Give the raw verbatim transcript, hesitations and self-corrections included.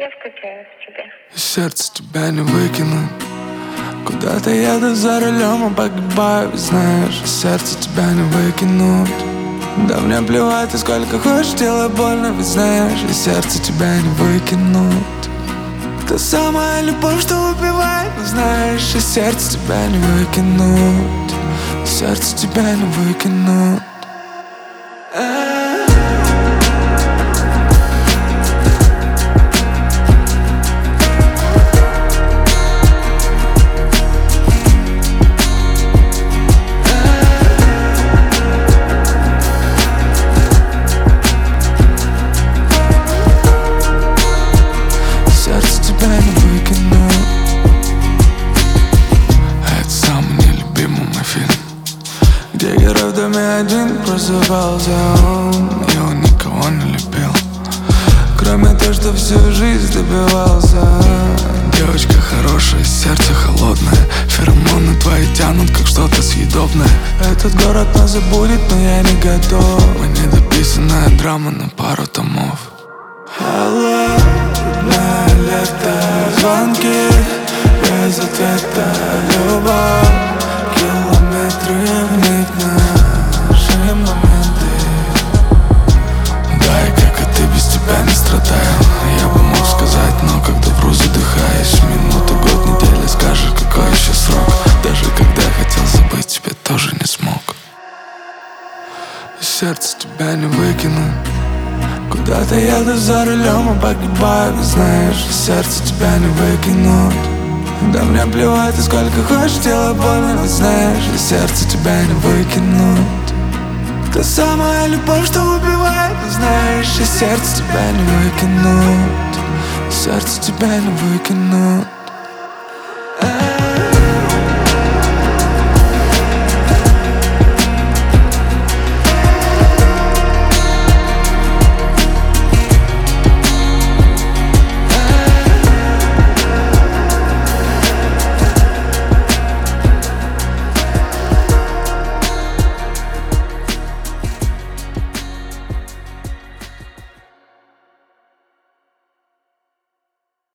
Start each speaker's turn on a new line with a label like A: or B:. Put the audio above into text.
A: Я скучаю по тебе.
B: Сердце тебя не выкину. Куда-то еду за рулем и погибаю, знаешь, сердце тебя не выкинут. Да мне плевать, и сколько хочешь, делай больно, ведь знаешь, и сердце тебя не выкинут. Та самая любовь, что убивает, но знаешь, и сердце тебя не выкинут. Сердце тебя не выкинут. Где герой в доме один просыпался он, и он никого не любил, кроме того, что всю жизнь добивался. Девочка хорошая, сердце холодное, феромоны твои тянут, как что-то съедобное. Этот город нас забудет, но я не готов. Мы недописанная драма на пару томов. Холодное лето, звонки без ответа, любовь, километры вник наши моменты. Да, и как и ты, без тебя не страдаю. Я бы мог сказать, но когда вру, задыхаюсь. Минута, год, неделя, скажешь, какой еще срок. Даже когда хотел забыть, тебя тоже не смог. Сердце тебя не выкину. Куда-то еду за рулем и погибаю, знаешь, сердце тебя не выкинут. Да мне плевать, и сколько хочешь, делай больно, но знаешь, и сердце тебя не выкинут. Та самая любовь, что убивает, но знаешь, и сердце тебя не выкинут. Сердце тебя не выкинут.